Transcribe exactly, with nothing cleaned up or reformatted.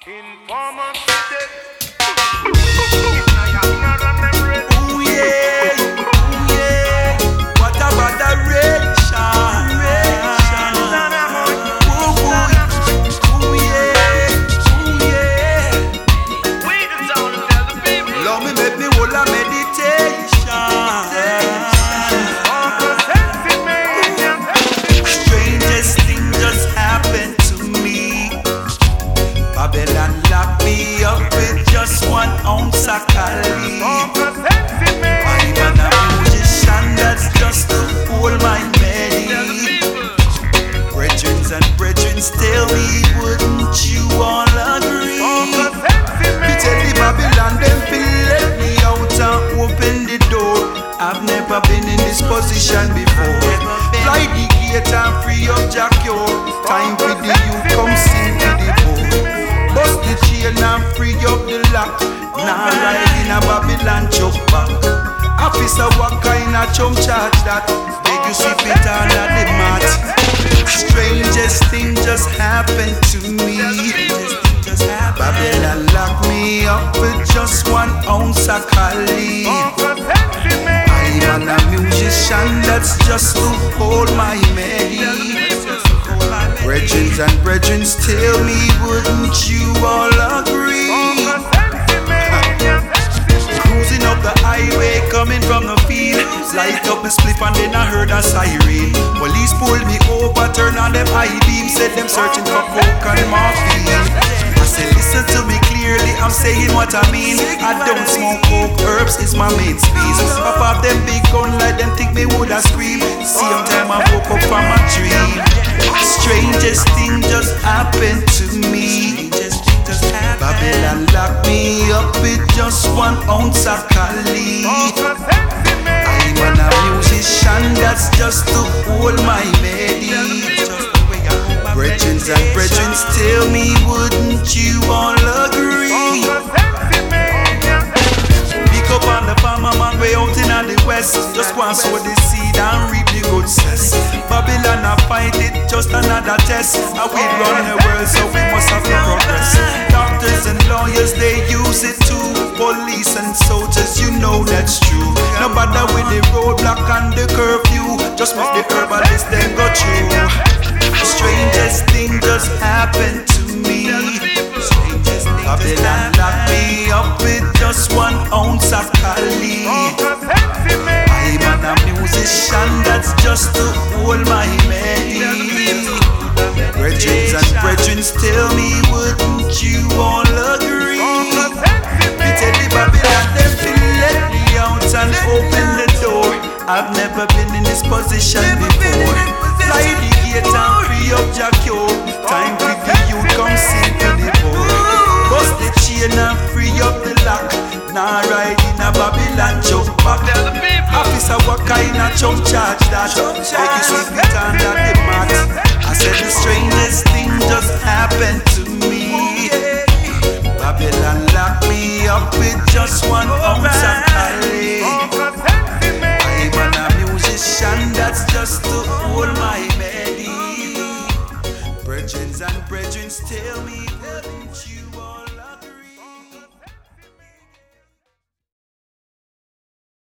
Informer said, ooh yeah, ooh yeah. What about the ration? Ration. Ooh, ooh, ooh yeah, ooh yeah. we the town of tell the people. Love me, make me hold a meditation. Uncle Sexy Man. Strangest thing just happened to me. Babylon locked me up with just one ounce of Cali. Uncle Sexy Man. I'm a musician that's just to hold my Tell the melody. people. Brethren and brethren tell me, wouldn't you all agree? Uncle Sexy Me tell the Man. Babylon them feel let me out and open the door. I've never been in this position before. Fly the gate and free up Jackie. Time for the youth come sing to the board. Bust the chain and free up the lock. Now ride in a Babylon chop back. Officer, what kind of chum charge that? Beg you sweep it under the mat. Strangest thing just happened to me. Babylon locked me up with just one ounce of Cali. Uncle Sexy Man. I'm a musician that's just to hold my melody. Brethren and brethren tell me, wouldn't you all agree? Uncle Sexy Man. Cruising up the highway, coming from the field. Light up a spliff and then I heard a siren. Police pulled me over, turned on them high beams. Said them searching for coke and morphine. I said listen to me clearly, I'm saying what I mean. I don't smoke coke, herbs is my main squeeze. Pop off them big gun like them think me woulda scream. Same time I woke up from a dream. Strangest thing just happened to me. Babylon locked me up with just one ounce of Cali. Uncle Sexy Man. I'm a musician that's just to hold my melody. Brethren and brethren tell me, wouldn't you all agree? Uncle Sexy Man. Pick up on the farmer man way out in the west. Just go and sow the seed and reap the good cess. Babylon I find it just another test. And we run the world so we must have to progress. Doctors and lawyers they use it too. Police and soldiers you know that's true. No bother with the roadblock and the curfew. Just make the herbalist then go through. Strangest thing just happened to me. Babylon locked me up with just one ounce of Cali. Uncle Sexy Man. I'm a musician that's just to hold my melody. Brethren and brethren tell me, wouldn't you all agree? Uncle Sexy Me tell the Man. Babylon them to let me out and open the door. I've never been in this position before. Fly the gate and free up Jackie. Time for the youth come sing to the board. Bust the chain and free up the lock. Now ride in a Babylon jump back. Tell the people. Officer, what kind of chum charge that? Make you sweep it under the mat. I said the strangest thing just happened to me. Babylon locked me up with just one ounce of Cali. Uncle